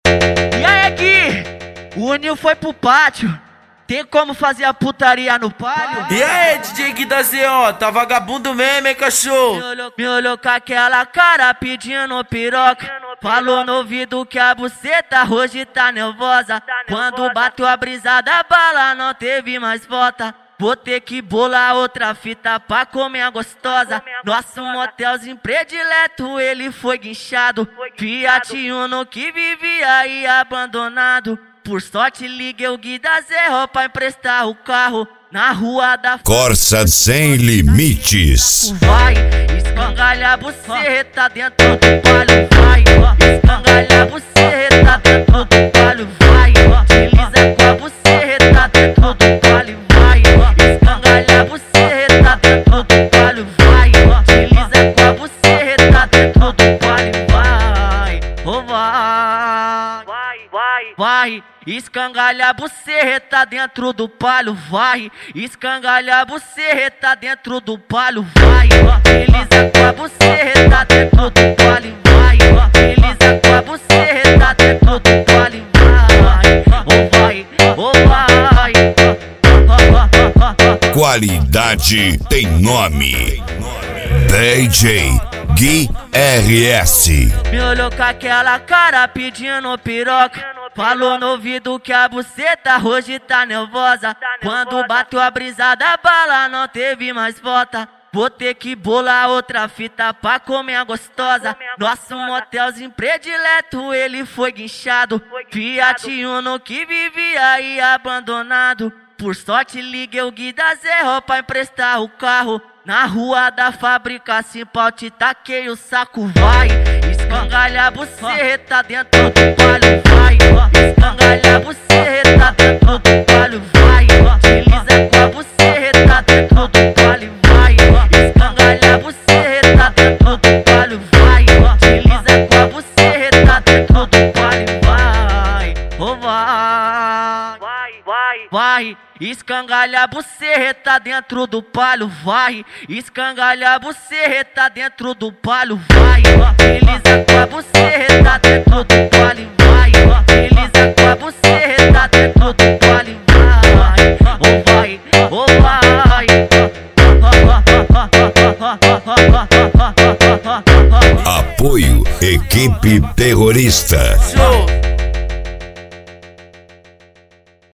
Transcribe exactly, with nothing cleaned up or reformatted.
E aí, Gui? O Nil foi pro pátio. Tem como fazer a putaria no palio? E aí, D J Gui da Z O, tá vagabundo mesmo, hein, cachorro? Me olhou, me olhou com aquela cara pedindo piroca. Falou no ouvido que a buceta hoje tá nervosa. Quando bateu a brisa da bala não teve mais volta. Vou ter que bolar outra fita pra comer a gostosa. Nosso motelzinho predileto, ele foi guinchado. Fiat Uno que vivia aí abandonado. Por sorte liguei o Gui da Zé pra emprestar o carro. Na rua da Corsa Sem Limites. Vai, escangalha a buceta dentro do palio. Vai, escangalha a buceta dentro do palio. Vai, desliza com a buceta dentro do palio. Vai, escangalha a buceta dentro do palio. Vai, desliza com a buceta dentro do palio. Vai, oh vai, vai, vai, escangalha a buceta dentro do palio. Vai, escangalha a buceta dentro do palio. Vai, desliza com a buceta dentro do palio. Vai, desliza com a buceta dentro do palio. Vai, oh vai, oh vai. Qualidade tem nome. D J Gui R S. Me olhou com aquela cara pedindo piroca. Falou no ouvido que a buceta hoje tá nervosa. Quando bateu a brisa da bala não teve mais volta. Vou ter que bolar outra fita pra comer a gostosa. Nosso motelzinho predileto, ele foi guinchado. Fiat Uno que vivia aí abandonado. Por sorte liguei o Gui da Zé pra emprestar o carro. Na rua da fábrica Simpal te taquei o saco. Vai, escangalha a buceta dentro do palio. Vai, escangalha a buceta dentro do palio. Vai, desliza com a buceta dentro do palio. Vai, escangalha a buceta dentro do palio. Vai, desliza com a buceta dentro do palio. Vai, oh vai, vai, vai, escangalha a buceta dentro do palio. Vai, escangalha a buceta dentro do palio. Vai, desliza com a buceta dentro do palio. Vai, desliza com a buceta dentro do palio. Vai, oh vai, oh vai. Apoio Equipe Terrorista. Show.